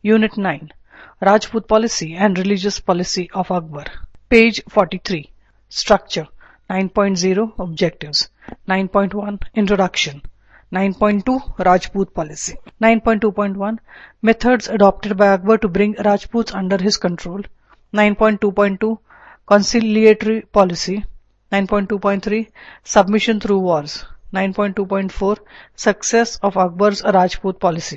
Unit 9. Rajput Policy and Religious Policy of Akbar. Page 43. Structure. 9.0 Objectives. 9.1 Introduction. 9.2 Rajput Policy. 9.2.1 Methods adopted by Akbar to bring Rajputs under his control. 9.2.2 Conciliatory Policy. 9.2.3 Submission through wars. 9.2.4 Success of Akbar's Rajput Policy.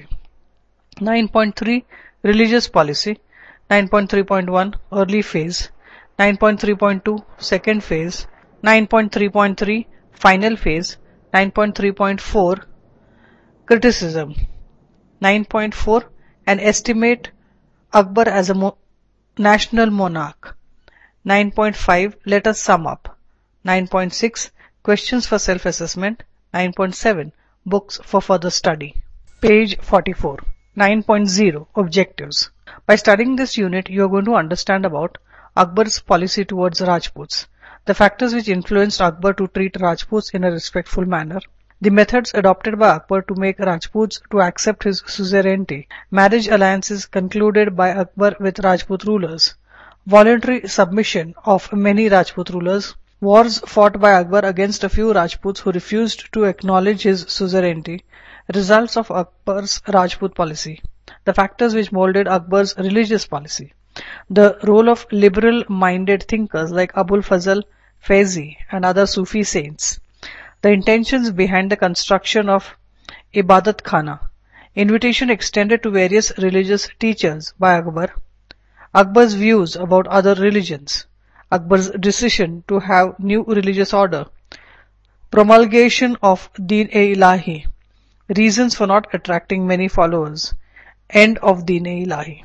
9.3 Religious Policy. 9.3.1 Early Phase. 9.3.2 Second Phase. 9.3.3 Final Phase. 9.3.4 Criticism. 9.4 An estimate Akbar as a national monarch. 9.5 Let us sum up. 9.6 Questions for self-assessment. 9.7 Books for further study. Page 44. 9.0 Objectives. By studying this unit, you are going to understand about Akbar's policy towards Rajputs, the factors which influenced Akbar to treat Rajputs in a respectful manner, the methods adopted by Akbar to make Rajputs to accept his suzerainty, marriage alliances concluded by Akbar with Rajput rulers, voluntary submission of many Rajput rulers, wars fought by Akbar against a few Rajputs who refused to acknowledge his suzerainty, results of Akbar's Rajput policy, the factors which molded Akbar's religious policy, the role of liberal-minded thinkers like Abul Fazl Faizi and other Sufi saints, the intentions behind the construction of Ibadat Khana, invitation extended to various religious teachers by Akbar, Akbar's views about other religions, Akbar's decision to have new religious order, promulgation of Deen-e-Ilahi, reasons for not attracting many followers, end of Deen-e-Ilahi.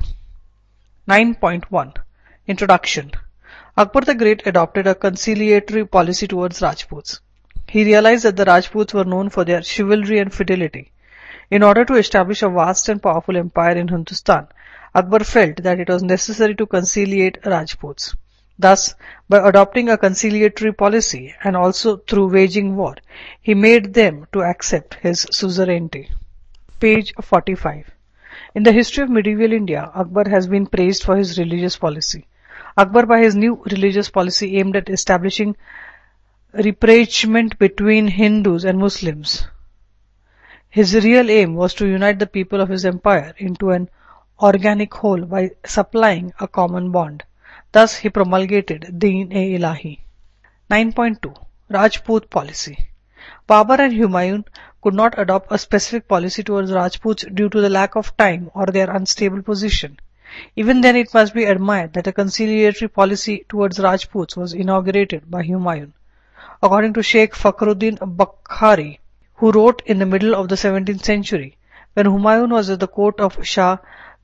9.1 Introduction. Akbar the Great adopted a conciliatory policy towards Rajputs. He realized that the Rajputs were known for their chivalry and fidelity. In order to establish a vast and powerful empire in Hindustan, Akbar felt that it was necessary to conciliate Rajputs. Thus, by adopting a conciliatory policy and also through waging war, he made them to accept his suzerainty. Page 45. In the history of medieval India, Akbar has been praised for his religious policy. Akbar, by his new religious policy, aimed at establishing rapprochement between Hindus and Muslims. His real aim was to unite the people of his empire into an organic whole by supplying a common bond. Thus, he promulgated Deen-e-Ilahi. 9.2 Rajput Policy. Babur and Humayun could not adopt a specific policy towards Rajputs due to the lack of time or their unstable position. Even then, it must be admired that a conciliatory policy towards Rajputs was inaugurated by Humayun. According to Sheikh Fakhruddin Bukhari, who wrote in the middle of the 17th century, when Humayun was at the court of Shah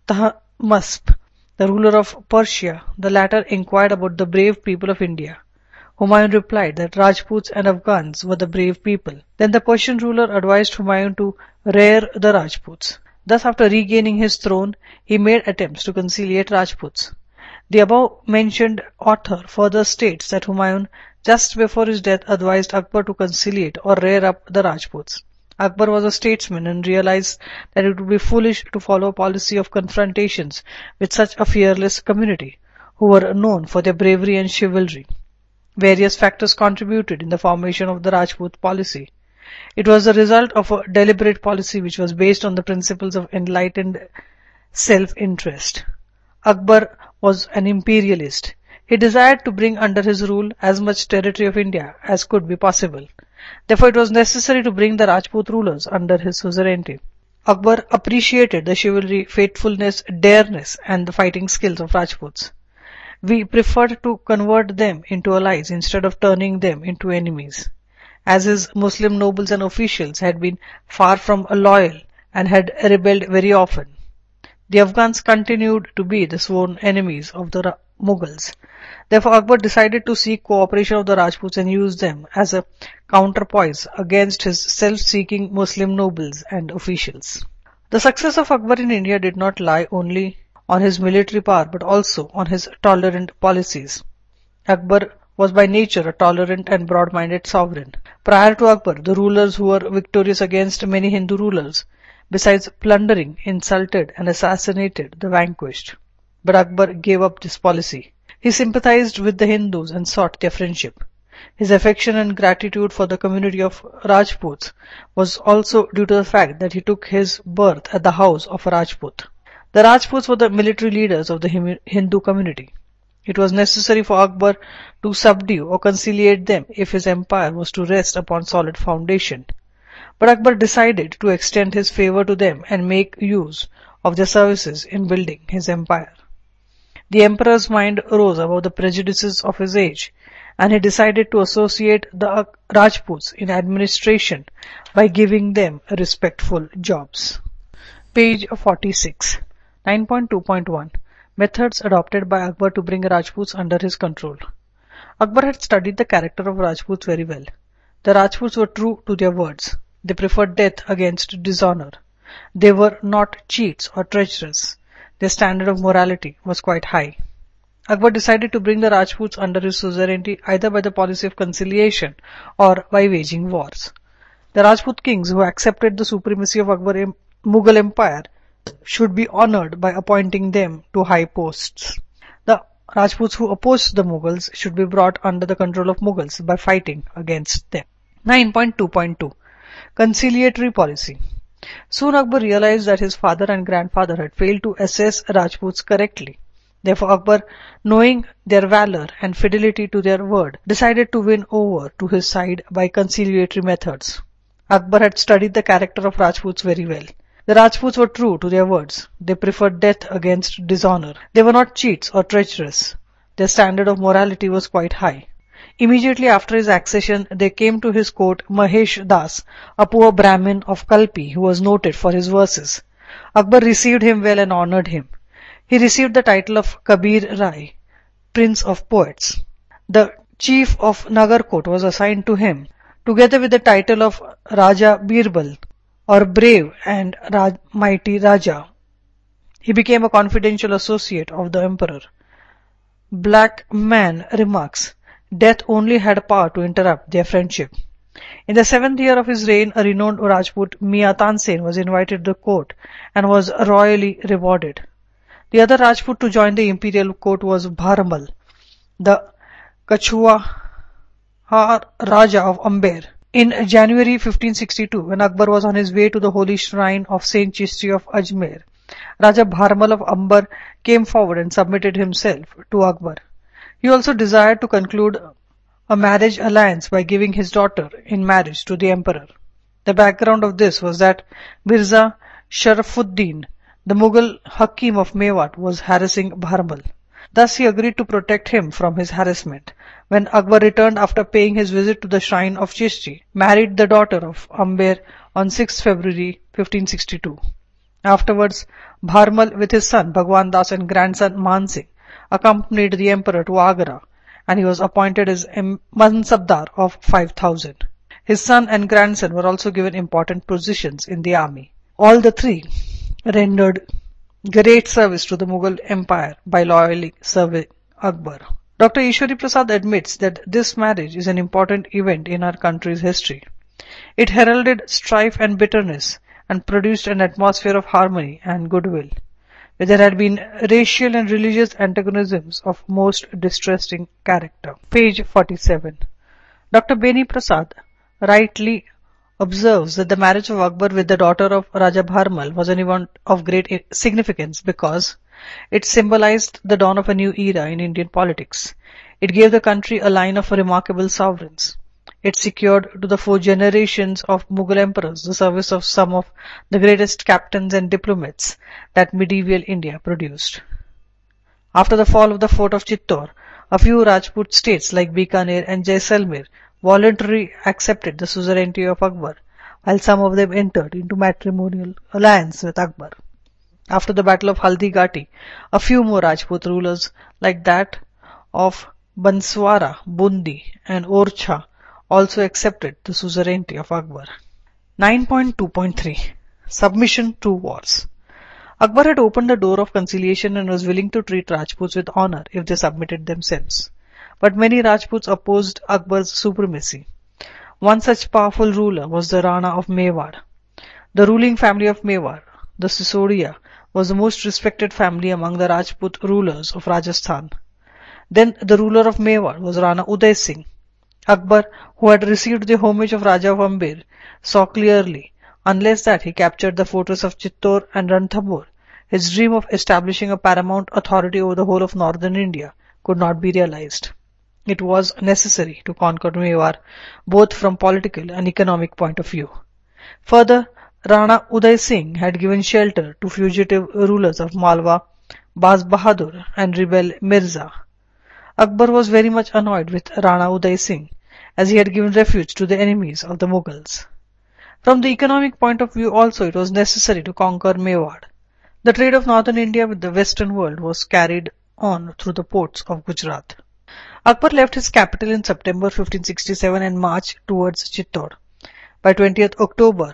Tahmasp, the ruler of Persia, the latter inquired about the brave people of India. Humayun replied that Rajputs and Afghans were the brave people. Then the Persian ruler advised Humayun to rear the Rajputs. Thus, after regaining his throne, he made attempts to conciliate Rajputs. The above-mentioned author further states that Humayun, just before his death, advised Akbar to conciliate or rear up the Rajputs. Akbar was a statesman and realized that it would be foolish to follow a policy of confrontations with such a fearless community, who were known for their bravery and chivalry. Various factors contributed in the formation of the Rajput policy. It was the result of a deliberate policy which was based on the principles of enlightened self-interest. Akbar was an imperialist. He desired to bring under his rule as much territory of India as could be possible. Therefore, it was necessary to bring the Rajput rulers under his suzerainty. Akbar appreciated the chivalry, faithfulness, dareness, and the fighting skills of Rajputs. We preferred to convert them into allies instead of turning them into enemies. As his Muslim nobles and officials had been far from loyal and had rebelled very often, the Afghans continued to be the sworn enemies of the Mughals. Therefore, Akbar decided to seek cooperation of the Rajputs and use them as a counterpoise against his self-seeking Muslim nobles and officials. The success of Akbar in India did not lie only on his military power but also on his tolerant policies. Akbar was by nature a tolerant and broad-minded sovereign. Prior to Akbar, the rulers who were victorious against many Hindu rulers besides plundering, insulted and assassinated the vanquished. But Akbar gave up this policy. He sympathized with the Hindus and sought their friendship. His affection and gratitude for the community of Rajputs was also due to the fact that he took his birth at the house of a Rajput. The Rajputs were the military leaders of the Hindu community. It was necessary for Akbar to subdue or conciliate them if his empire was to rest upon solid foundation. But Akbar decided to extend his favor to them and make use of their services in building his empire. The emperor's mind rose above the prejudices of his age, and he decided to associate the Rajputs in administration by giving them respectful jobs. Page 46. 9.2.1 Methods adopted by Akbar to bring Rajputs under his control. Akbar had studied the character of Rajputs very well. The Rajputs were true to their words. They preferred death against dishonor. They were not cheats or treacherous. Their standard of morality was quite high. Akbar decided to bring the Rajputs under his suzerainty either by the policy of conciliation or by waging wars. The Rajput kings who accepted the supremacy of Mughal Empire should be honored by appointing them to high posts. The Rajputs who opposed the Mughals should be brought under the control of Mughals by fighting against them. 9.2.2 Conciliatory policy. Soon Akbar realized that his father and grandfather had failed to assess Rajputs correctly. Therefore Akbar, knowing their valor and fidelity to their word, decided to win over to his side by conciliatory methods. Akbar had studied the character of Rajputs very well. The Rajputs were true to their words. They preferred death against dishonor. They were not cheats or treacherous. Their standard of morality was quite high. Immediately after his accession, there came to his court Mahesh Das, a poor Brahmin of Kalpi who was noted for his verses. Akbar received him well and honored him. He received the title of Kabir Rai, Prince of Poets. The chief of Nagarkot was assigned to him, together with the title of Raja Birbal, or Brave and Mighty Raja. He became a confidential associate of the emperor. Black Man remarks, death only had power to interrupt their friendship. In the 7th year of his reign, a renowned Rajput, Mian Tansen, was invited to the court and was royally rewarded. The other Rajput to join the imperial court was Bharmal, the Kachua Raja of Amber. In January 1562, when Akbar was on his way to the holy shrine of Saint Chishti of Ajmer, Raja Bharmal of Amber came forward and submitted himself to Akbar. He also desired to conclude a marriage alliance by giving his daughter in marriage to the emperor. The background of this was that Mirza Sharafuddin, the Mughal Hakim of Mewat, was harassing Bharmal. Thus he agreed to protect him from his harassment. When Akbar returned after paying his visit to the shrine of Chishti, married the daughter of Amber on 6 February 1562. Afterwards, Bharmal with his son Bhagwan Das and grandson Mansingh accompanied the emperor to Agra, and he was appointed as Mansabdar of 5,000. His son and grandson were also given important positions in the army. All the three rendered great service to the Mughal Empire by loyally serving Akbar. Dr. Ishwari Prasad admits that this marriage is an important event in our country's history. It heralded strife and bitterness and produced an atmosphere of harmony and goodwill, where there had been racial and religious antagonisms of most distressing character. Page 47. Dr. Beni Prasad rightly observes that the marriage of Akbar with the daughter of Raja Bharmal was an event of great significance because it symbolized the dawn of a new era in Indian politics. It gave the country a line of remarkable sovereigns. It secured to the 4 generations of Mughal emperors the service of some of the greatest captains and diplomats that medieval India produced. After the fall of the fort of Chittor, a few Rajput states like Bikaner and Jaisalmer voluntarily accepted the suzerainty of Akbar, while some of them entered into matrimonial alliance with Akbar. After the battle of Haldi Ghati, a few more Rajput rulers like that of Banswara, Bundi and Orchha also accepted the suzerainty of Akbar. 9.2.3 Submission to wars. Akbar had opened the door of conciliation and was willing to treat Rajputs with honor if they submitted themselves. But many Rajputs opposed Akbar's supremacy. One such powerful ruler was the Rana of Mewar. The ruling family of Mewar, the Sisodia, was the most respected family among the Rajput rulers of Rajasthan. Then the ruler of Mewar was Rana Uday Singh. Akbar, who had received the homage of Raja of Ambir, saw clearly, unless that he captured the fortress of Chittor and Ranthambore, his dream of establishing a paramount authority over the whole of northern India could not be realized. It was necessary to conquer Mewar, both from political and economic point of view. Further, Rana Uday Singh had given shelter to fugitive rulers of Malwa, Baz Bahadur and rebel Mirza. Akbar was very much annoyed with Rana Uday Singh, as he had given refuge to the enemies of the Mughals. From the economic point of view also it was necessary to conquer Mewar. The trade of northern India with the western world was carried on through the ports of Gujarat. Akbar left his capital in September 1567 and marched towards Chittor. By 20th October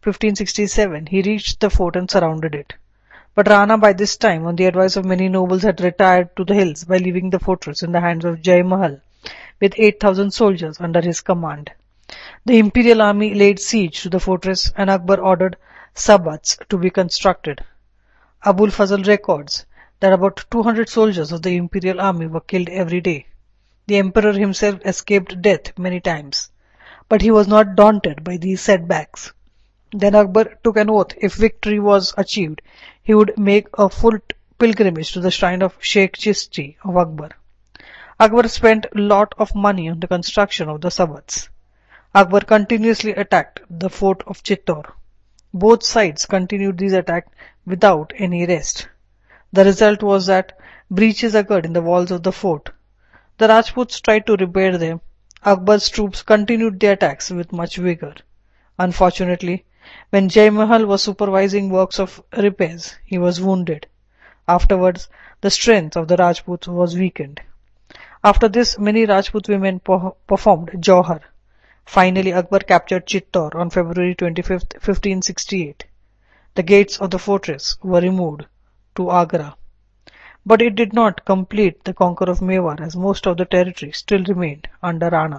1567 he reached the fort and surrounded it. But Rana by this time, on the advice of many nobles, had retired to the hills by leaving the fortress in the hands of Jai Mahal with 8,000 soldiers under his command. The imperial army laid siege to the fortress and Akbar ordered sabats to be constructed. Abul Fazl records that about 200 soldiers of the imperial army were killed every day. The emperor himself escaped death many times, but he was not daunted by these setbacks. Then Akbar took an oath: if victory was achieved, he would make a full pilgrimage to the shrine of Sheikh Chishti of Akbar. Akbar spent a lot of money on the construction of the sabats. Akbar continuously attacked the fort of Chittor. Both sides continued these attacks without any rest. The result was that breaches occurred in the walls of the fort. The Rajputs tried to repair them. Akbar's troops continued the attacks with much vigor. Unfortunately, when Jai Mahal was supervising works of repairs, he was wounded. Afterwards, the strength of the Rajputs was weakened. After this, many Rajput women performed Jauhar. Finally, Akbar captured Chittor on February 25th, 1568. The gates of the fortress were removed to Agra. But it did not complete the conquer of Mewar, as most of the territory still remained under Rana.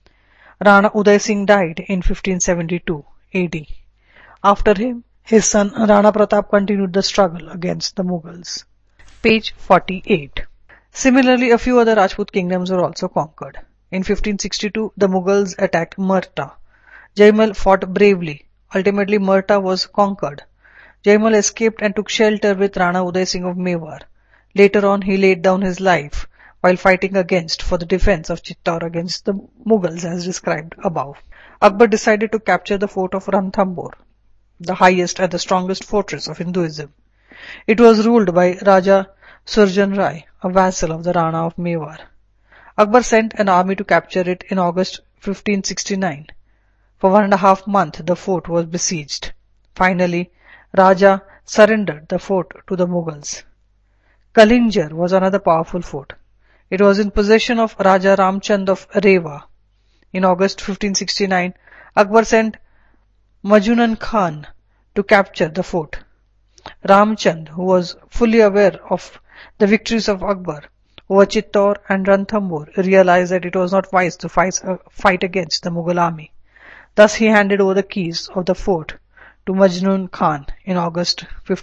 Rana Uday Singh died in 1572 AD. After him, his son Rana Pratap continued the struggle against the Mughals. Page 48. Similarly, a few other Rajput kingdoms were also conquered. In 1562, the Mughals attacked Merta. Jaimal fought bravely. Ultimately, Merta was conquered. Jaimal escaped and took shelter with Rana Uday Singh of Mewar. Later on, he laid down his life while fighting for the defense of Chittor against the Mughals as described above. Akbar decided to capture the fort of Ranthambore, the highest and the strongest fortress of Hinduism. It was ruled by Raja Surjan Rai, a vassal of the Rana of Mewar. Akbar sent an army to capture it in August 1569. For 1.5 months the fort was besieged. Finally, Raja surrendered the fort to the Mughals. Kalinjar was another powerful fort. It was in possession of Raja Ramchand of Rewa. In August 1569, Akbar sent Majnun Khan to capture the fort. Ramchand, who was fully aware of the victories of Akbar over Chittor and Ranthambore, realized that it was not wise to fight against the Mughal army. Thus he handed over the keys of the fort to Majnun Khan in August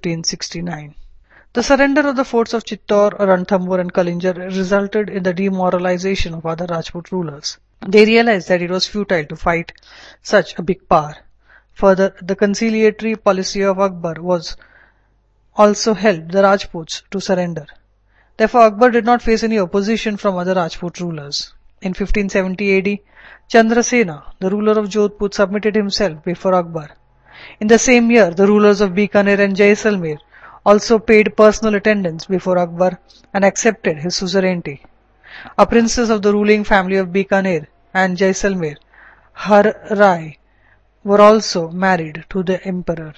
1569. The surrender of the forts of Chittor, Ranthambore and Kalinjar resulted in the demoralization of other Rajput rulers. They realized that it was futile to fight such a big power. Further, the conciliatory policy of Akbar was also helped the Rajputs to surrender. Therefore, Akbar did not face any opposition from other Rajput rulers. In 1570 AD, Chandrasena, the ruler of Jodhpur, submitted himself before Akbar. In the same year, the rulers of Bikaner and Jaisalmer also paid personal attendance before Akbar and accepted his suzerainty. A princess of the ruling family of Bikaner and Jaisalmer, Har Rai, were also married to the emperor.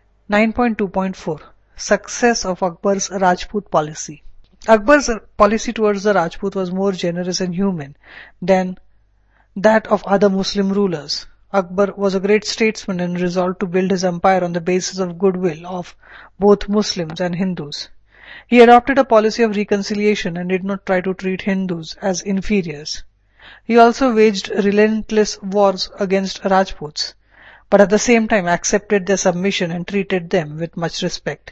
9.2.4 Success of Akbar's Rajput policy. Akbar's policy towards the Rajput was more generous and human than that of other Muslim rulers. Akbar was a great statesman and resolved to build his empire on the basis of goodwill of both Muslims and Hindus. He adopted a policy of reconciliation and did not try to treat Hindus as inferiors. He also waged relentless wars against Rajputs. but at the same time accepted their submission and treated them with much respect.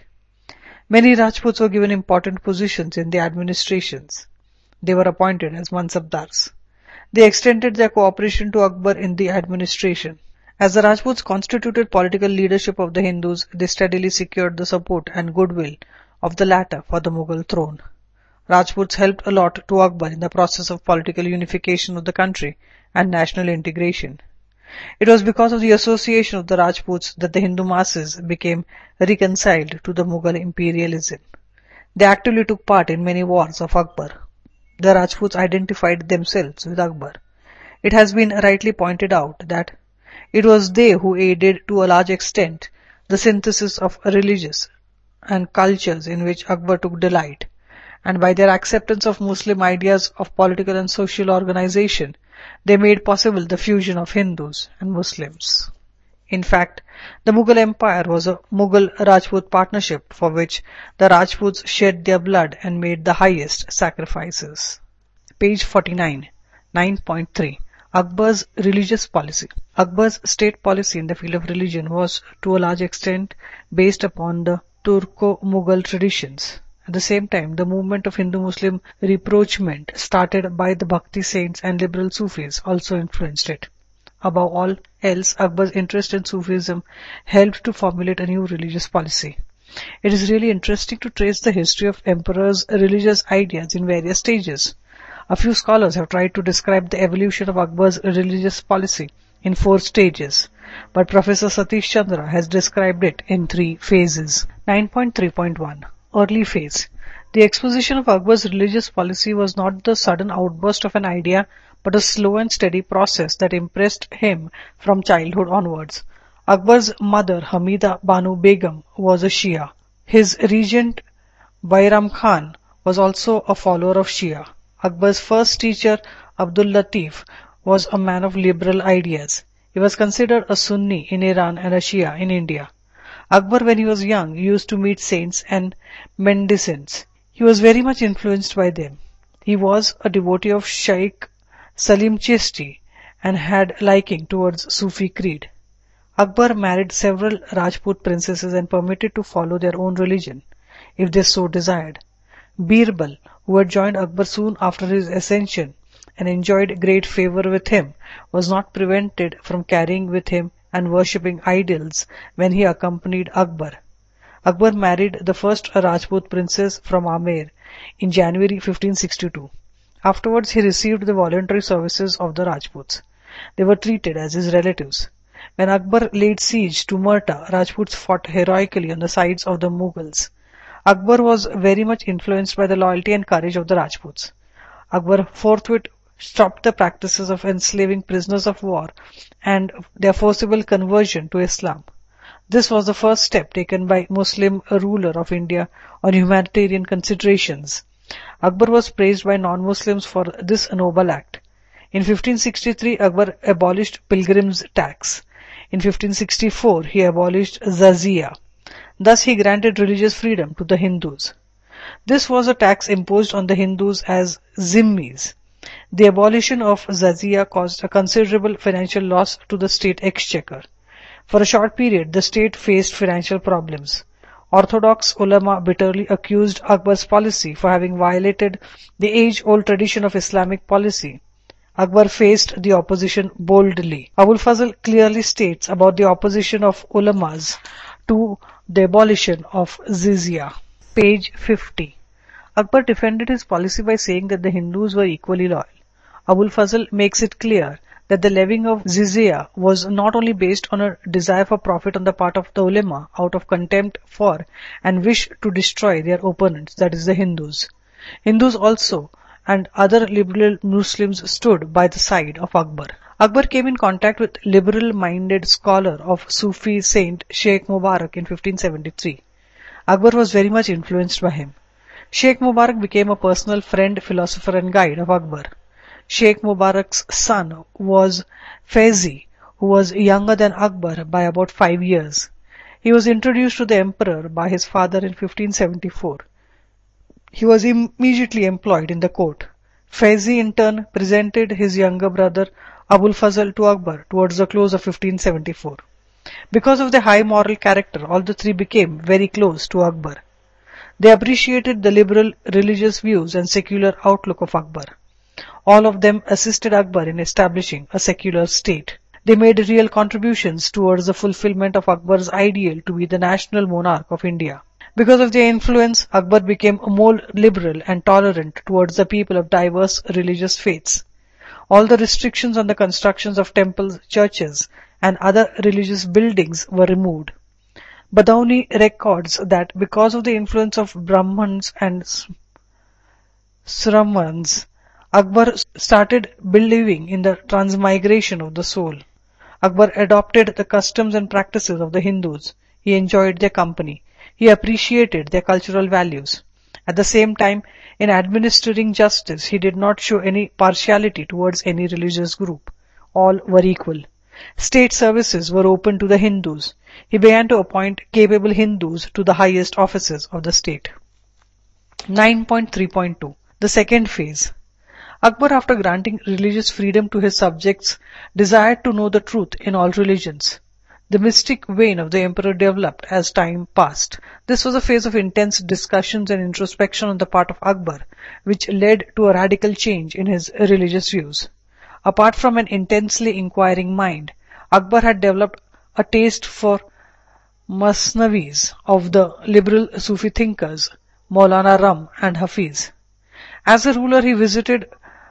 Many Rajputs were given important positions in the administrations. They were appointed as Mansabdars. They extended their cooperation to Akbar in the administration. As the Rajputs constituted political leadership of the Hindus, they steadily secured the support and goodwill of the latter for the Mughal throne. Rajputs helped a lot to Akbar in the process of political unification of the country and national integration. It was because of the association of the Rajputs that the Hindu masses became reconciled to the Mughal imperialism. They actively took part in many wars of Akbar. The Rajputs identified themselves with Akbar. It has been rightly pointed out that it was they who aided to a large extent the synthesis of religious and cultures in which Akbar took delight, and by their acceptance of Muslim ideas of political and social organization, they made possible the fusion of Hindus and Muslims. In fact, the Mughal Empire was a Mughal-Rajput partnership for which the Rajputs shed their blood and made the highest sacrifices. Page 49, 9.3. Akbar's religious policy. Akbar's state policy in the field of religion was to a large extent based upon the Turco-Mughal traditions. At the same time, the movement of Hindu-Muslim rapprochement started by the Bhakti saints and liberal Sufis also influenced it. Above all else, Akbar's interest in Sufism helped to formulate a new religious policy. It is really interesting to trace the history of emperors' religious ideas in various stages. A few scholars have tried to describe the evolution of Akbar's religious policy in 4 stages, but Professor Satish Chandra has described it in 3 phases. 9.3.1 Early phase. The exposition of Akbar's religious policy was not the sudden outburst of an idea, but a slow and steady process that impressed him from childhood onwards. Akbar's mother, Hamida Banu Begum, was a Shia. His regent, Bairam Khan, was also a follower of Shia. Akbar's first teacher, Abdul Latif, was a man of liberal ideas. He was considered a Sunni in Iran and a Shia in India. Akbar, when he was young, used to meet saints and mendicants. He was very much influenced by them. He was a devotee of Shaikh Salim Chishti and had liking towards Sufi creed. Akbar married several Rajput princesses and permitted to follow their own religion, if they so desired. Birbal, who had joined Akbar soon after his ascension and enjoyed great favor with him, was not prevented from carrying with him and worshipping idols when he accompanied Akbar. Akbar married the first Rajput princess from Amer in January 1562. Afterwards, he received the voluntary services of the Rajputs. They were treated as his relatives. When Akbar laid siege to Merta, Rajputs fought heroically on the sides of the Mughals. Akbar was very much influenced by the loyalty and courage of the Rajputs. Akbar forthwith stopped the practices of enslaving prisoners of war and their forcible conversion to Islam. This was the first step taken by Muslim ruler of India on humanitarian considerations. Akbar was praised by non-Muslims for this noble act. In 1563, Akbar abolished pilgrims' tax. In 1564, he abolished Jizya. Thus, he granted religious freedom to the Hindus. This was a tax imposed on the Hindus as zimmis. The abolition of Jizya caused a considerable financial loss to the state exchequer. For a short period, the state faced financial problems. Orthodox ulama bitterly accused Akbar's policy for having violated the age-old tradition of Islamic policy. Akbar faced the opposition boldly. Abul Fazl clearly states about the opposition of ulamas to the abolition of Jizya. Page 50. Akbar defended his policy by saying that the Hindus were equally loyal. Abul Fazl makes it clear that the levying of Jizya was not only based on a desire for profit on the part of the ulama out of contempt for and wish to destroy their opponents, that is the Hindus. Hindus also and other liberal Muslims stood by the side of Akbar. Akbar came in contact with liberal-minded scholar of Sufi saint Sheikh Mubarak in 1573. Akbar was very much influenced by him. Sheikh Mubarak became a personal friend, philosopher and guide of Akbar. Sheikh Mubarak's son was Faizi, who was younger than Akbar by about 5 years. He was introduced to the emperor by his father in 1574. He was immediately employed in the court. Faizi in turn presented his younger brother Abul Fazl to Akbar towards the close of 1574. Because of their high moral character, all the three became very close to Akbar. They appreciated the liberal religious views and secular outlook of Akbar. All of them assisted Akbar in establishing a secular state. They made real contributions towards the fulfillment of Akbar's ideal to be the national monarch of India. Because of their influence, Akbar became more liberal and tolerant towards the people of diverse religious faiths. All the restrictions on the constructions of temples, churches, and other religious buildings were removed. Badauni records that because of the influence of Brahmins and Sramans, Akbar started believing in the transmigration of the soul. Akbar adopted the customs and practices of the Hindus. He enjoyed their company. He appreciated their cultural values. At the same time, in administering justice, he did not show any partiality towards any religious group. All were equal. State services were open to the Hindus. He began to appoint capable Hindus to the highest offices of the state. 9.3.2 The second phase. Akbar, after granting religious freedom to his subjects, desired to know the truth in all religions. The mystic vein of the emperor developed as time passed. This was a phase of intense discussions and introspection on the part of Akbar, which led to a radical change in his religious views. Apart from an intensely inquiring mind, Akbar had developed a taste for Masnavis of the liberal Sufi thinkers Maulana Rum and Hafiz. As a ruler, he visited,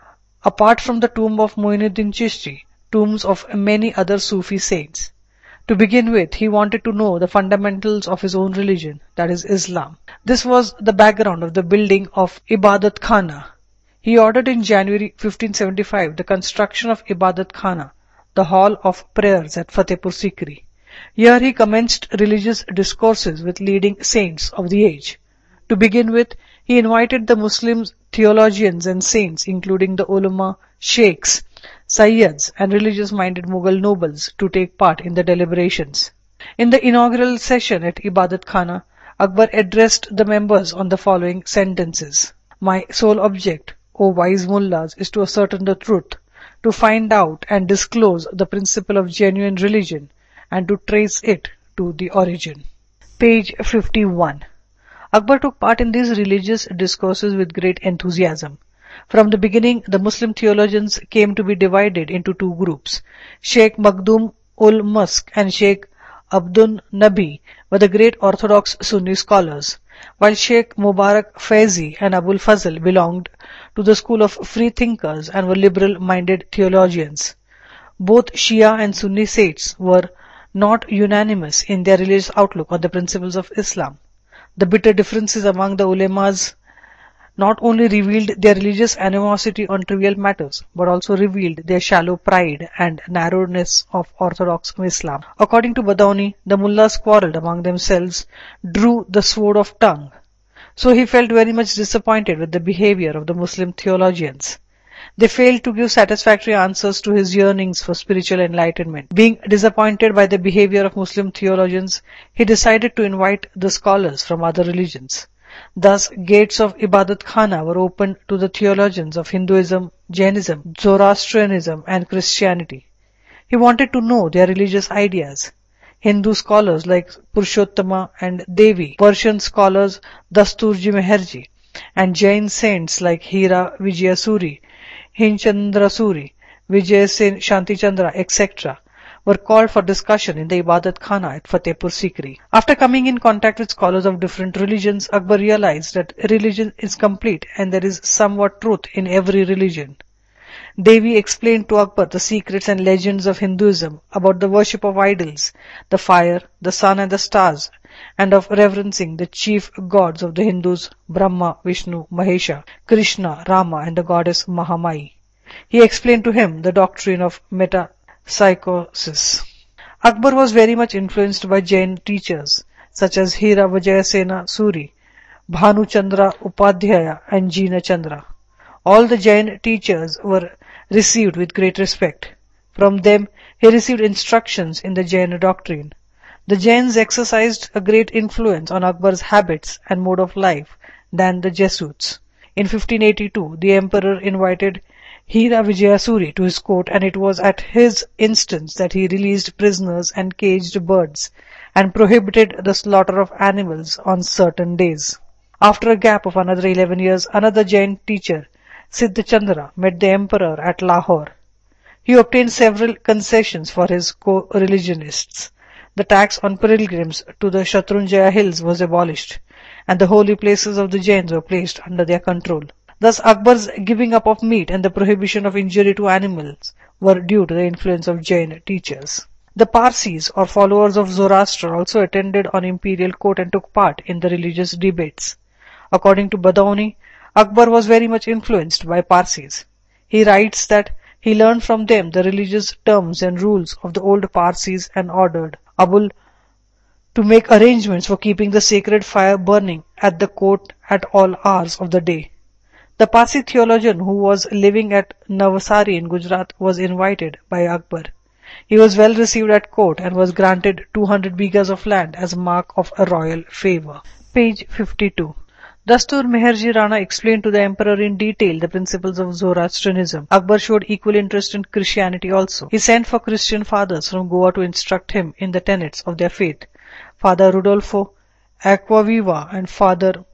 apart from the tomb of Muinuddin Chishti, tombs of many other Sufi saints. To begin with, he wanted to know the fundamentals of his own religion, that is Islam. This was the background of the building of Ibadat Khana. He ordered in January 1575 the construction of Ibadat Khana, the hall of prayers at Fatehpur Sikri. Here he commenced religious discourses with leading saints of the age. To begin with, he invited the Muslim theologians and saints, including the ulama, sheikhs, sayyids, and religious-minded Mughal nobles, to take part in the deliberations. In the inaugural session at Ibadat Khana, Akbar addressed the members on the following sentences. My sole object, O wise mullahs, is to ascertain the truth, to find out and disclose the principle of genuine religion, and to trace it to the origin. Page 51. Akbar took part in these religious discourses with great enthusiasm. From the beginning, the Muslim theologians came to be divided into two groups. Sheikh Makhdoom ul Musk and Sheikh Abdun Nabi were the great orthodox Sunni scholars, while Sheikh Mubarak Faizi and Abul Fazl belonged to the school of free thinkers and were liberal-minded theologians. Both Shia and Sunni sects were not unanimous in their religious outlook on the principles of Islam. The bitter differences among the ulemas not only revealed their religious animosity on trivial matters, but also revealed their shallow pride and narrowness of orthodox Islam. According to Badauni, the mullahs quarrelled among themselves, drew the sword of tongue. So he felt very much disappointed with the behavior of the Muslim theologians. They failed to give satisfactory answers to his yearnings for spiritual enlightenment. Being disappointed by the behavior of Muslim theologians, he decided to invite the scholars from other religions. Thus, gates of Ibadat Khana were opened to the theologians of Hinduism, Jainism, Zoroastrianism, and Christianity. He wanted to know their religious ideas. Hindu scholars like Purushottama and Devi, Persian scholars Dasturji Meherji, and Jain saints like Hira Vijayasuri, Hinchandra Suri, Vijay Sen Shanti Chandra, etc. were called for discussion in the Ibadat Khana at Fatehpur Sikri. After coming in contact with scholars of different religions, Akbar realized that religion is complete and there is somewhat truth in every religion. Devi explained to Akbar the secrets and legends of Hinduism about the worship of idols, the fire, the sun and the stars, and of reverencing the chief gods of the Hindus, Brahma, Vishnu, Mahesha, Krishna, Rama, and the goddess Mahamai. He explained to him the doctrine of metapsychosis. Akbar was very much influenced by Jain teachers such as Hira Vijayasena Suri, Bhanu Chandra Upadhyaya, and Jina Chandra. All the Jain teachers were received with great respect. From them, he received instructions in the Jain doctrine. The Jains exercised a great influence on Akbar's habits and mode of life than the Jesuits. In 1582, the emperor invited Hira Vijayasuri to his court, and it was at his instance that he released prisoners and caged birds, and prohibited the slaughter of animals on certain days. After a gap of another 11 years, another Jain teacher, Siddhachandra, met the emperor at Lahore. He obtained several concessions for his co-religionists. The tax on pilgrims to the Shatrunjaya hills was abolished, and the holy places of the Jains were placed under their control. Thus Akbar's giving up of meat and the prohibition of injury to animals were due to the influence of Jain teachers. The Parsis, or followers of Zoroaster, also attended on imperial court and took part in the religious debates. According to Badauni, Akbar was very much influenced by Parsis. He writes that he learned from them the religious terms and rules of the old Parsis and ordered Abul to make arrangements for keeping the sacred fire burning at the court at all hours of the day. The Parsi theologian who was living at Navsari in Gujarat was invited by Akbar. He was well received at court and was granted 200 bighas of land as a mark of a royal favour. Page 52. Dastur Meherji Rana explained to the emperor in detail the principles of Zoroastrianism. Akbar showed equal interest in Christianity also. He sent for Christian fathers from Goa to instruct him in the tenets of their faith. Father Rudolfo Acquaviva and Father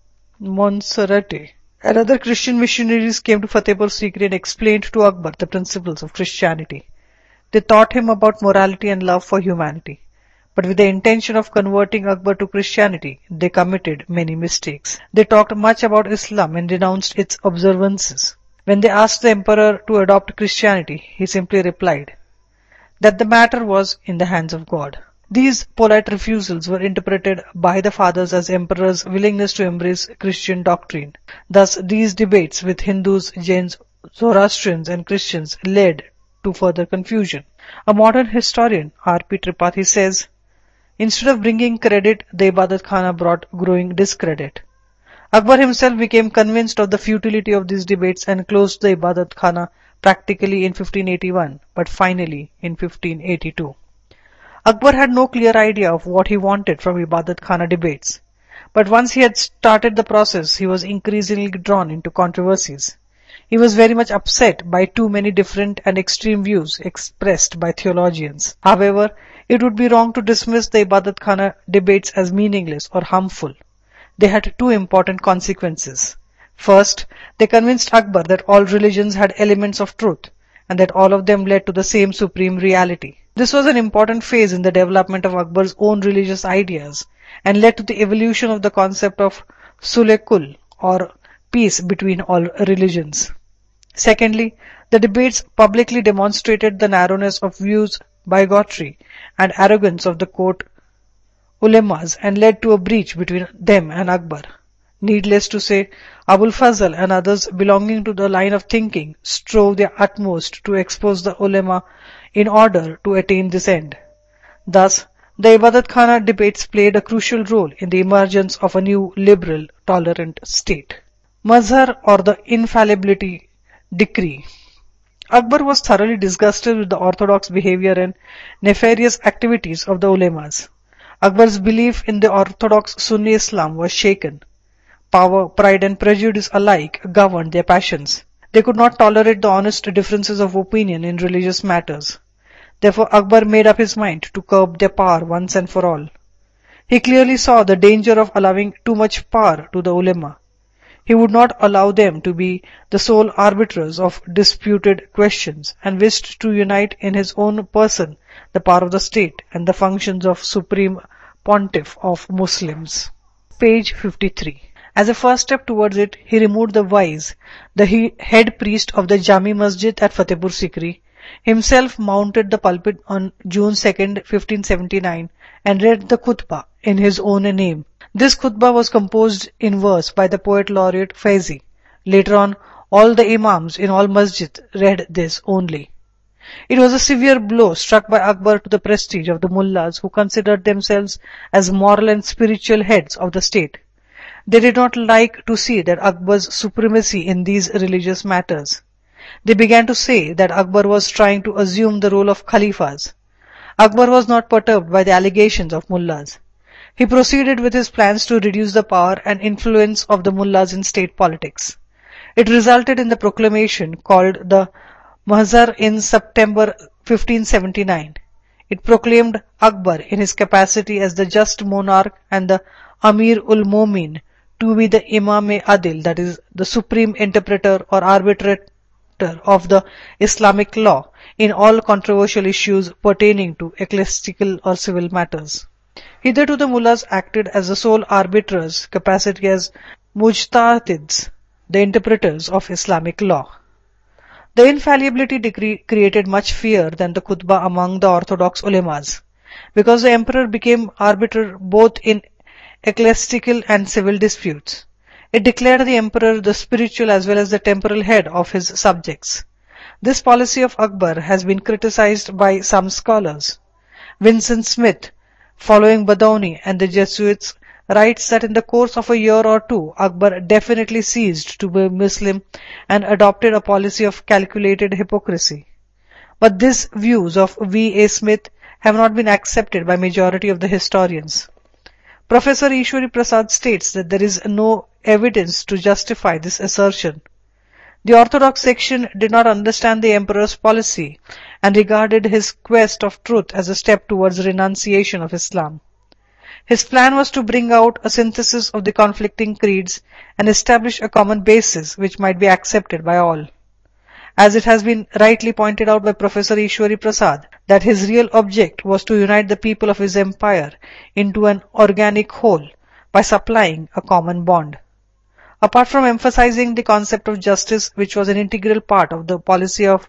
Monserrate and other Christian missionaries came to Fatehpur Sikri and explained to Akbar the principles of Christianity. They taught him about morality and love for humanity. But with the intention of converting Akbar to Christianity, they committed many mistakes. They talked much about Islam and denounced its observances. When they asked the emperor to adopt Christianity, he simply replied that the matter was in the hands of God. These polite refusals were interpreted by the fathers as emperor's willingness to embrace Christian doctrine. Thus, these debates with Hindus, Jains, Zoroastrians and Christians led to further confusion. A modern historian, R.P. Tripathi, says, instead of bringing credit, the Ibadat Khana brought growing discredit. Akbar himself became convinced of the futility of these debates and closed the Ibadat Khana practically in 1581, but finally in 1582. Akbar had no clear idea of what he wanted from Ibadat Khana debates, but once he had started the process, he was increasingly drawn into controversies. He was very much upset by too many different and extreme views expressed by theologians. However, it would be wrong to dismiss the Ibadat Khana debates as meaningless or harmful. They had two important consequences. First, they convinced Akbar that all religions had elements of truth and that all of them led to the same supreme reality. This was an important phase in the development of Akbar's own religious ideas and led to the evolution of the concept of Sulh-e-Kul, or peace between all religions. Secondly, the debates publicly demonstrated the narrowness of views, bigotry and arrogance of the court ulemas and led to a breach between them and Akbar. Needless to say, Abul Fazl and others belonging to the line of thinking strove their utmost to expose the ulema in order to attain this end. Thus, the Ibadat Khana debates played a crucial role in the emergence of a new liberal, tolerant state. Mazhar, or the infallibility decree. Akbar was thoroughly disgusted with the orthodox behavior and nefarious activities of the ulemas. Akbar's belief in the orthodox Sunni Islam was shaken. Power, pride and prejudice alike governed their passions. They could not tolerate the honest differences of opinion in religious matters. Therefore Akbar made up his mind to curb their power once and for all. He clearly saw the danger of allowing too much power to the ulema. He would not allow them to be the sole arbiters of disputed questions and wished to unite in his own person the power of the state and the functions of supreme pontiff of Muslims. Page 53. As a first step towards it, he removed the Wais, the head priest of the Jami Masjid at Fatehpur Sikri, himself mounted the pulpit on June 2nd, 1579 and read the khutbah in his own name. This khutbah was composed in verse by the poet laureate Faizi. Later on, all the imams in all masjids read this only. It was a severe blow struck by Akbar to the prestige of the mullahs who considered themselves as moral and spiritual heads of the state. They did not like to see that Akbar's supremacy in these religious matters. They began to say that Akbar was trying to assume the role of Khalifas. Akbar was not perturbed by the allegations of mullahs. He proceeded with his plans to reduce the power and influence of the mullahs in state politics. It resulted in the proclamation called the Mahzar in September 1579. It proclaimed Akbar in his capacity as the just monarch and the Amir-ul-Momin to be the Imam-e-Adil, that is, the supreme interpreter or arbitrator of the Islamic law in all controversial issues pertaining to ecclesiastical or civil matters. Hitherto the mullahs acted as the sole arbiters, capacity as mujtahids, the interpreters of Islamic law. The infallibility decree created much fear than the khutbah among the orthodox ulemas, because the emperor became arbiter both in ecclesiastical and civil disputes. It declared the emperor the spiritual as well as the temporal head of his subjects. This policy of Akbar has been criticized by some scholars. Vincent Smith, following Badauni and the Jesuits, writes that in the course of a year or two, Akbar definitely ceased to be Muslim and adopted a policy of calculated hypocrisy. But these views of V. A. Smith have not been accepted by majority of the historians. Professor Ishwari Prasad states that there is no evidence to justify this assertion. The orthodox section did not understand the emperor's policy and regarded his quest of truth as a step towards renunciation of Islam. His plan was to bring out a synthesis of the conflicting creeds and establish a common basis which might be accepted by all. As it has been rightly pointed out by Professor Ishwari Prasad, that his real object was to unite the people of his empire into an organic whole by supplying a common bond. Apart from emphasizing the concept of justice, which was an integral part of the policy of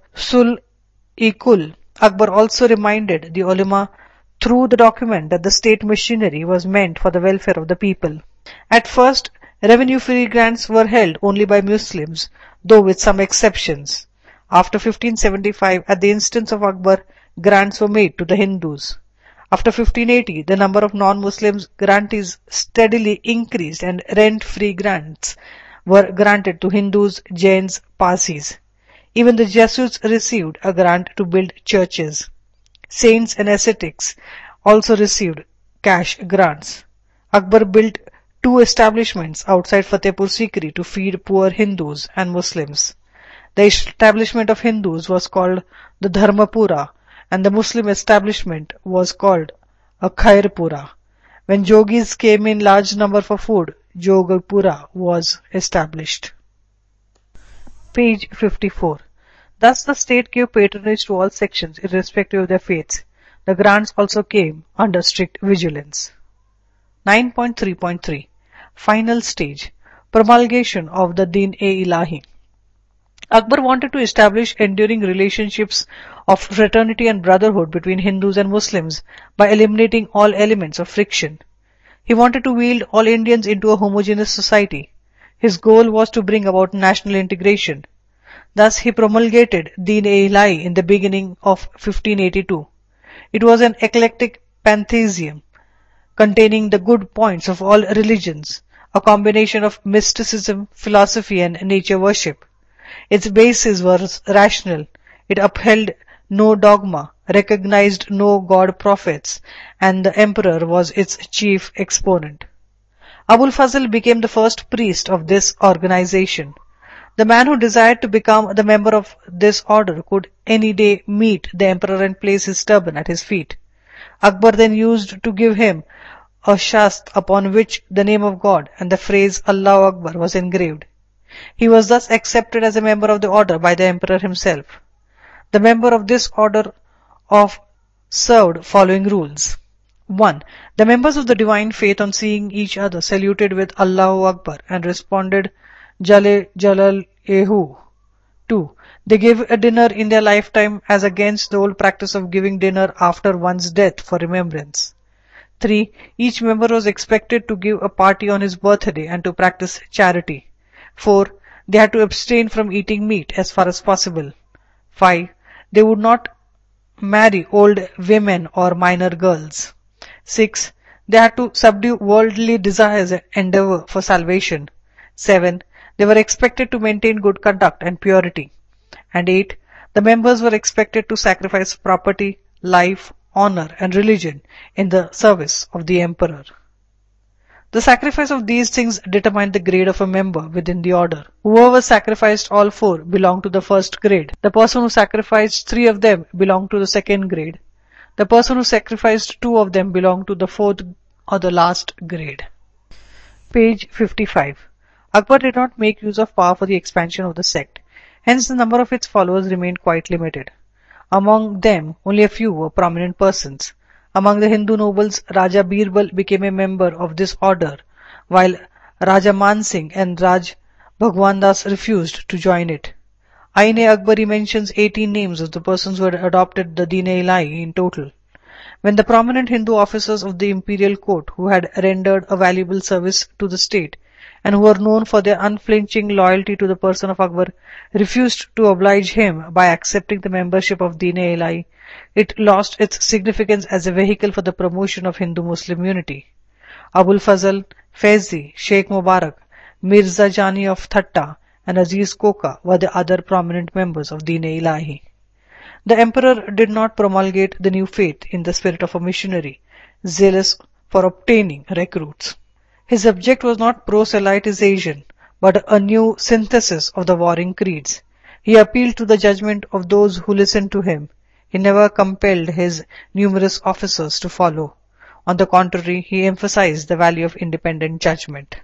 Sul-e-Kul, Akbar also reminded the ulama through the document that the state machinery was meant for the welfare of the people. At first, revenue-free grants were held only by Muslims, though with some exceptions. After 1575, at the instance of Akbar, grants were made to the Hindus. After 1580, the number of non-Muslims grantees steadily increased and rent-free grants were granted to Hindus, Jains, Parsis. Even the Jesuits received a grant to build churches. Saints and ascetics also received cash grants. Akbar built 2 establishments outside Fatehpur Sikri to feed poor Hindus and Muslims. The establishment of Hindus was called the Dharmapura and the Muslim establishment was called a Khairpura. When yogis came in large number for food, Jogapura was established. Page 54. Thus the state gave patronage to all sections irrespective of their faiths. The grants also came under strict vigilance. 9.3.3 Final stage. Promulgation of the Din-e-Ilahi. Akbar wanted to establish enduring relationships of fraternity and brotherhood between Hindus and Muslims by eliminating all elements of friction. He wanted to wield all Indians into a homogeneous society. His goal was to bring about national integration. Thus he promulgated Din-e-Ilahi in the beginning of 1582. It was an eclectic pantheism containing the good points of all religions, a combination of mysticism, philosophy and nature worship. Its basis was rational. It upheld no dogma, recognized no god prophets, and the emperor was its chief exponent. Abul Fazl became the first priest of this organization. The man who desired to become the member of this order could any day meet the emperor and place his turban at his feet. Akbar then used to give him a shast upon which the name of God and the phrase Allahu Akbar was engraved. He was thus accepted as a member of the order by the emperor himself. The member of this order served following rules. 1. The members of the divine faith on seeing each other saluted with Allahu Akbar and responded Jale Jalal-ehu. 2. They gave a dinner in their lifetime as against the old practice of giving dinner after one's death for remembrance. 3. Each member was expected to give a party on his birthday and to practice charity. 4. They had to abstain from eating meat as far as possible. 5. They would not marry old women or minor girls. 6. They had to subdue worldly desires and endeavor for salvation. 7. They were expected to maintain good conduct and purity. And 8. The members were expected to sacrifice property, life, honor and religion in the service of the emperor. The sacrifice of these things determined the grade of a member within the order. Whoever sacrificed all four belonged to the first grade. The person who sacrificed three of them belonged to the second grade. The person who sacrificed two of them belonged to the fourth or the last grade. Page 55. Akbar did not make use of power for the expansion of the sect. Hence the number of its followers remained quite limited. Among them, only a few were prominent persons. Among the Hindu nobles, Raja Birbal became a member of this order, while Raja Man Singh and Raj Bhagwan Das refused to join it. Ain-e-Akbari mentions 18 names of the persons who had adopted the Deen-e-Ilahi in total. When the prominent Hindu officers of the imperial court, who had rendered a valuable service to the state, and who were known for their unflinching loyalty to the person of Akbar, refused to oblige him by accepting the membership of Deen-e-Ilahi, it lost its significance as a vehicle for the promotion of Hindu-Muslim unity. Abul Fazl, Faizi, Sheikh Mubarak, Mirza Jani of Thatta, and Aziz Koka were the other prominent members of Deen-e-Ilahi. The emperor did not promulgate the new faith in the spirit of a missionary, zealous for obtaining recruits. His object was not proselytization, but a new synthesis of the warring creeds. He appealed to the judgment of those who listened to him. He never compelled his numerous officers to follow. On the contrary, he emphasized the value of independent judgment.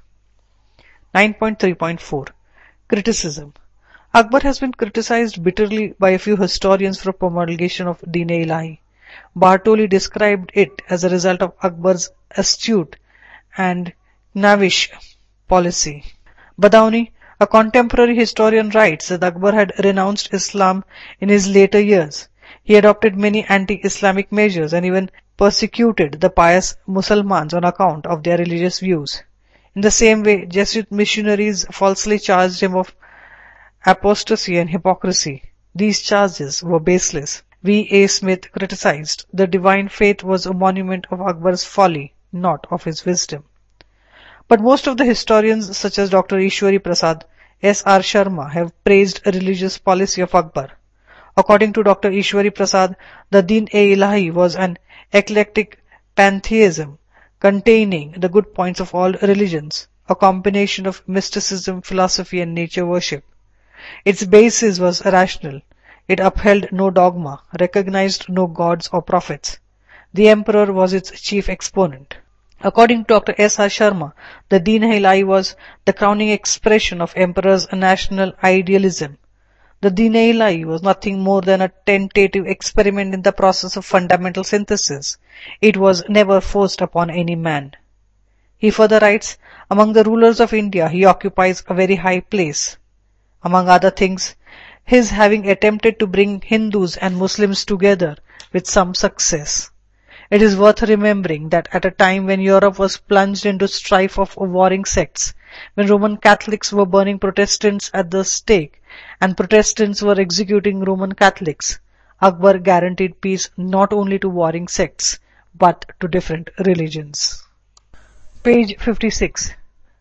9.3.4 Criticism. Akbar has been criticized bitterly by a few historians for promulgation of Deen-e-Ilahi. Bartoli described it as a result of Akbar's astute and knavish policy. Badauni, a contemporary historian, writes that Akbar had renounced Islam in his later years. He adopted many anti-Islamic measures and even persecuted the pious Mussalmans on account of their religious views. In the same way, Jesuit missionaries falsely charged him of apostasy and hypocrisy. These charges were baseless. V. A. Smith criticized, the divine faith was a monument of Akbar's folly, not of his wisdom. But most of the historians, such as Dr. Ishwari Prasad, S. R. Sharma, have praised a religious policy of Akbar. According to Dr. Ishwari Prasad, the Deen-e-Ilahi was an eclectic pantheism containing the good points of all religions, a combination of mysticism, philosophy and nature worship. Its basis was rational. It upheld no dogma, recognized no gods or prophets. The emperor was its chief exponent. According to Dr. S. R. Sharma, the Deen-e-Ilahi was the crowning expression of emperor's national idealism. The Deen-e-Ilahi was nothing more than a tentative experiment in the process of fundamental synthesis. It was never forced upon any man. He further writes, among the rulers of India he occupies a very high place. Among other things, his having attempted to bring Hindus and Muslims together with some success. It is worth remembering that at a time when Europe was plunged into strife of warring sects, when Roman Catholics were burning Protestants at the stake and Protestants were executing Roman Catholics, Akbar guaranteed peace not only to warring sects, but to different religions. Page 56.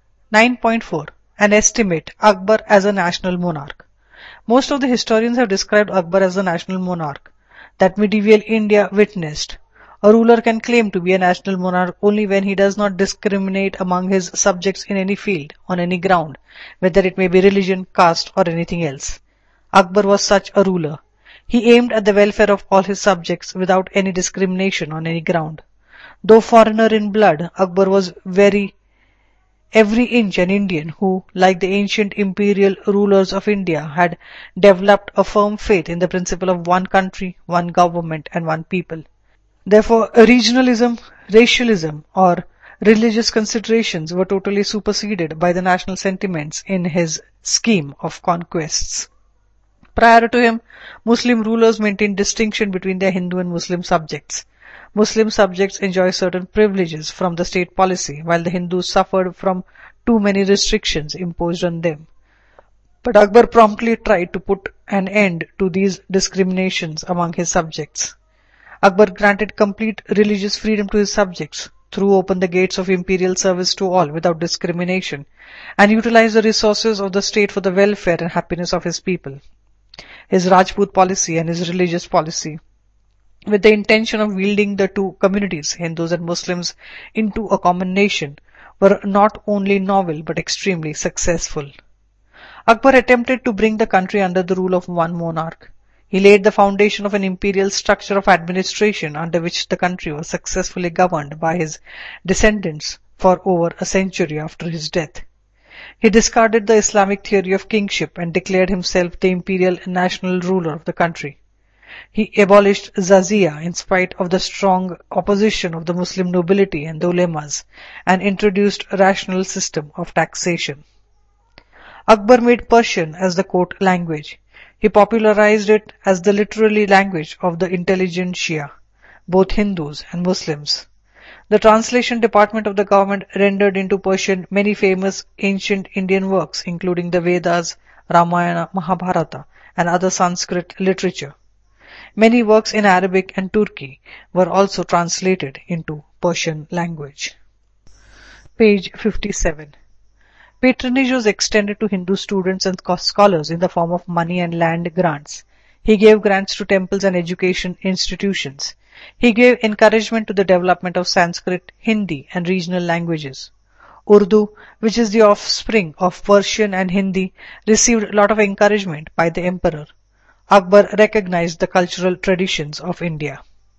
9.4. An estimate, Akbar as a national monarch. Most of the historians have described Akbar as a national monarch that medieval India witnessed. A ruler can claim to be a national monarch only when he does not discriminate among his subjects in any field, on any ground, whether it may be religion, caste or anything else. Akbar was such a ruler. He aimed at the welfare of all his subjects without any discrimination on any ground. Though foreigner in blood, Akbar was every inch an Indian who, like the ancient imperial rulers of India, had developed a firm faith in the principle of one country, one government and one people. Therefore, regionalism, racialism or religious considerations were totally superseded by the national sentiments in his scheme of conquests. Prior to him, Muslim rulers maintained distinction between their Hindu and Muslim subjects. Muslim subjects enjoy certain privileges from the state policy, while the Hindus suffered from too many restrictions imposed on them. But Akbar promptly tried to put an end to these discriminations among his subjects. Akbar granted complete religious freedom to his subjects, threw open the gates of imperial service to all without discrimination, and utilized the resources of the state for the welfare and happiness of his people. His Rajput policy and his religious policy, with the intention of welding the two communities, Hindus and Muslims, into a common nation, were not only novel but extremely successful. Akbar attempted to bring the country under the rule of one monarch. He laid the foundation of an imperial structure of administration under which the country was successfully governed by his descendants for over a century after his death. He discarded the Islamic theory of kingship and declared himself the imperial national ruler of the country. He abolished Jizya in spite of the strong opposition of the Muslim nobility and the ulemas, and introduced a rational system of taxation. Akbar made Persian as the court language. He popularized it as the literary language of the intelligentsia, both Hindus and Muslims. The translation department of the government rendered into Persian many famous ancient Indian works, including the Vedas, Ramayana, Mahabharata, and other Sanskrit literature. Many works in Arabic and Turki were also translated into Persian language. Page 57. Patronage was extended to Hindu students and scholars in the form of money and land grants. He gave grants to temples and education institutions. He gave encouragement to the development of Sanskrit, Hindi, and regional languages. Urdu, which is the offspring of Persian and Hindi, received a lot of encouragement by the emperor. Akbar recognized the cultural traditions of India.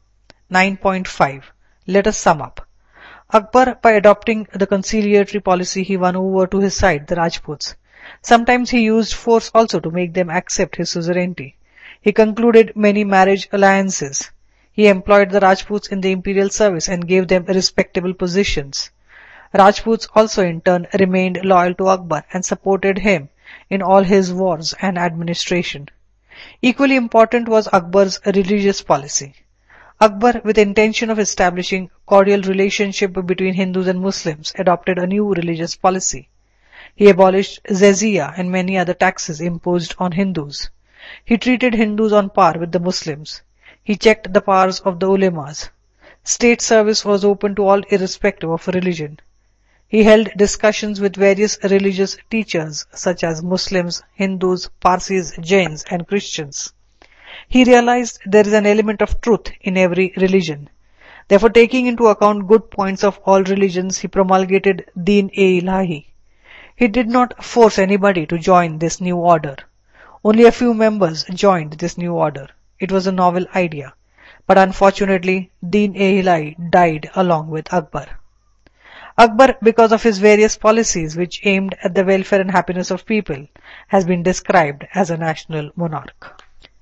9.5. Let us sum up. Akbar, by adopting the conciliatory policy, he won over to his side the Rajputs. Sometimes he used force also to make them accept his suzerainty. He concluded many marriage alliances. He employed the Rajputs in the imperial service and gave them respectable positions. Rajputs also in turn remained loyal to Akbar and supported him in all his wars and administration. Equally important was Akbar's religious policy. Akbar, with the intention of establishing cordial relationship between Hindus and Muslims, adopted a new religious policy. He abolished Jizya and many other taxes imposed on Hindus. He treated Hindus on par with the Muslims. He checked the powers of the ulemas. State service was open to all irrespective of religion. He held discussions with various religious teachers such as Muslims, Hindus, Parsis, Jains and Christians. He realized there is an element of truth in every religion. Therefore, taking into account good points of all religions, he promulgated Deen-e-Ilahi. He did not force anybody to join this new order. Only a few members joined this new order. It was a novel idea. But unfortunately, Deen-e-Ilahi died along with Akbar. Akbar, because of his various policies which aimed at the welfare and happiness of people, has been described as a national monarch.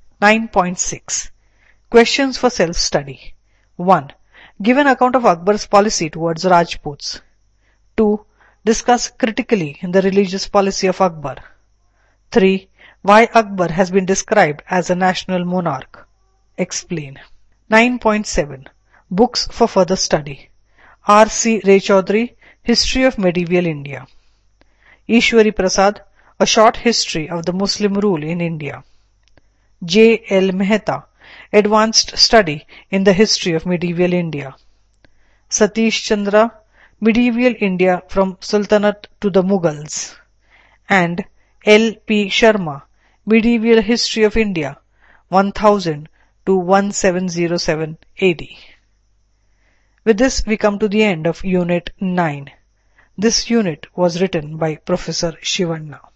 9.6. Questions for self-study. 1. Give an account of Akbar's policy towards Rajputs. 2. Discuss critically the religious policy of Akbar. 3. Why Akbar has been described as a national monarch. Explain. 9.7. Books for further study. R. C. Raychaudhuri, History of Medieval India. Ishwari Prasad, A Short History of the Muslim Rule in India. J. L. Mehta, Advanced Study in the History of Medieval India. Satish Chandra, Medieval India from Sultanate to the Mughals. And L. P. Sharma, Medieval History of India, 1000 to 1707 AD. With this, we come to the end of Unit 9. This unit was written by Professor Shivanna.